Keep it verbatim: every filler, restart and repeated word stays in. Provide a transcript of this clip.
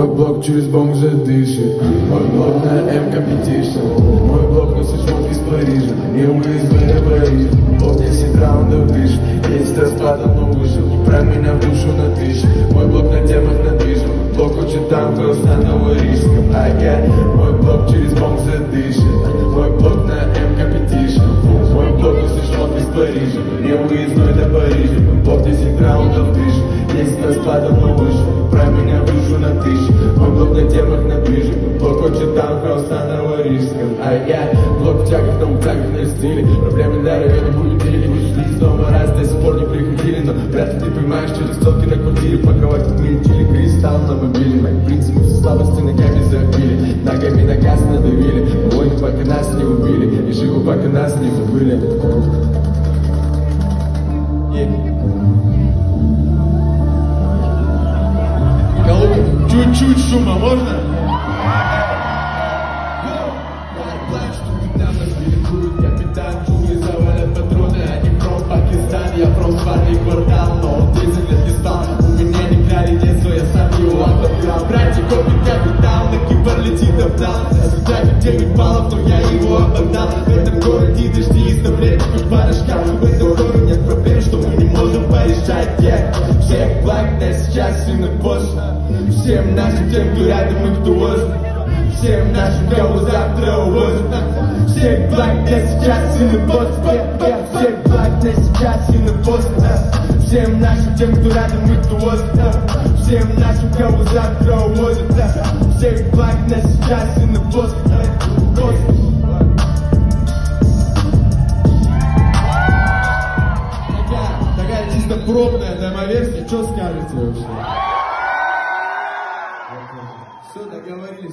Мой блок через бомб уже дышит. Мой блок на М Competition. Мой блок носит шмотки из Парижа. И мы из Парижа. Блок десять раундов дышит. Есть распадом, но вышел. Про меня в душу на тысячу. Мой блок на темах надвижен. Блок хочет там нового риска. А я, мой блок через бомб задышит. Мой блок на М Competition. Мой блок носит шмотки из Парижа. Не выездной до Парижа. Блок десять раундов дышит. Есть распадом, но вышел. Про меня в душу на тысячу. Мой блок на темах надвижен. Блок хочет там нового риска. А я, блок в тягах, но в тягах на стиле. Проблемы для района победили. Вышли снова раз, до сих пор не прикрутили. Но вряд ли ты понимаешь, через столки на квартире. Паковать тут мельчили, кристалл на мобиле. В принципе, все слабости ногами забили. Ногами на газ надавили. Войны, пока нас не убили. И живу, пока нас не забыли. Голубь, чуть-чуть шума можно? Капитан джунгли завалят патроны. Они from Пакистан, я from сварный квартал. Но десять лет не стал, у меня не крали детство, я сам его обобрал. Братья копит капитал, на кибер летит оптал. Если девять баллов, то я его обогнал. В этом городе дожди из таблеток порошка. В этом городе нет проблем, что мы не можем порешать. Yeah. Всех благ, да сейчас и на поздно. Всем нашим, тем, кто рядом и кто возле. Всем нашим, кого завтра увозят. Всех благ, да сейчас и на поздно. Всех благ, да сейчас и на поздно. Всем нашим, тем, кто рядом и кто возле. Всем нашим, кого завтра увозят. Всех благ, да сейчас и на поздно. Такая чисто пробная демо-версия. Что скажете вообще? Все, договорились.